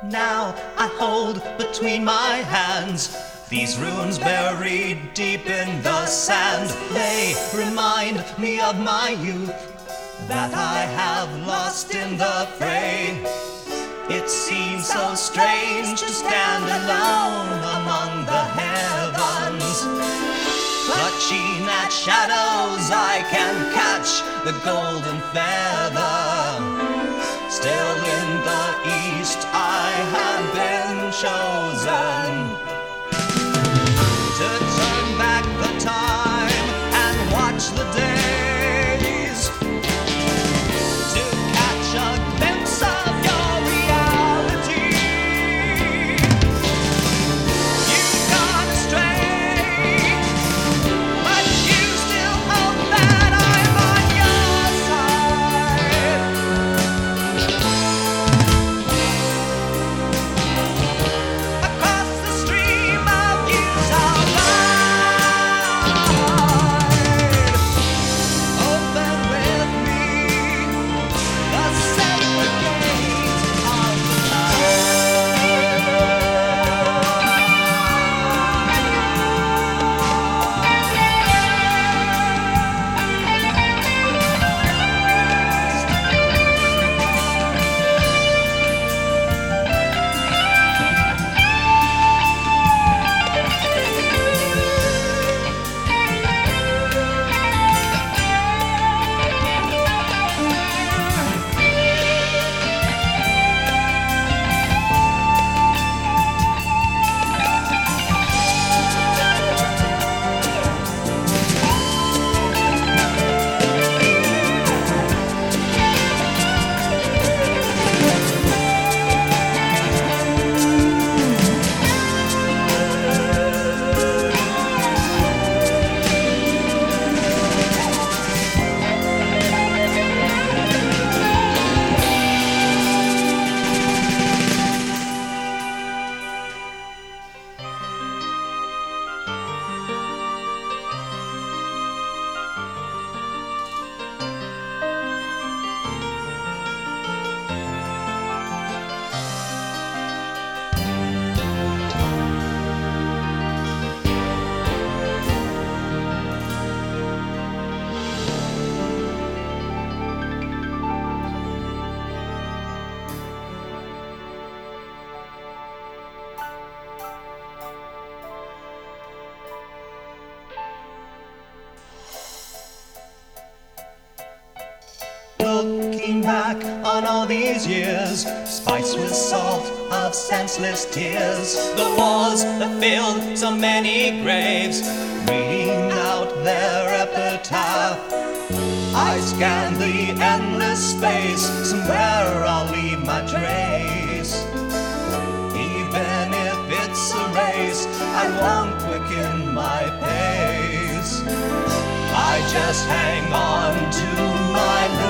Now I hold between my hands these runes buried deep in the sand. They remind me of my youth that I have lost in the fray. It seems so strange to stand alone among the heavens. Clutching at shadows, I can catch the golden feather. Still in the east I have been chosen to turn back the time and watch the days, to catch a glimpse of your reality. You've gone astray, but you still hope that I'm on your side. Across the stream of views I'll ride. Open with me the sacred gates of the Looking back on all these years, spiced with salt of senseless tears, the wars that filled so many graves, reading out their epitaph. I scan the endless space, somewhere I'll leave my trace. Even if it's a race, I won't quicken my pace. I just hang on to my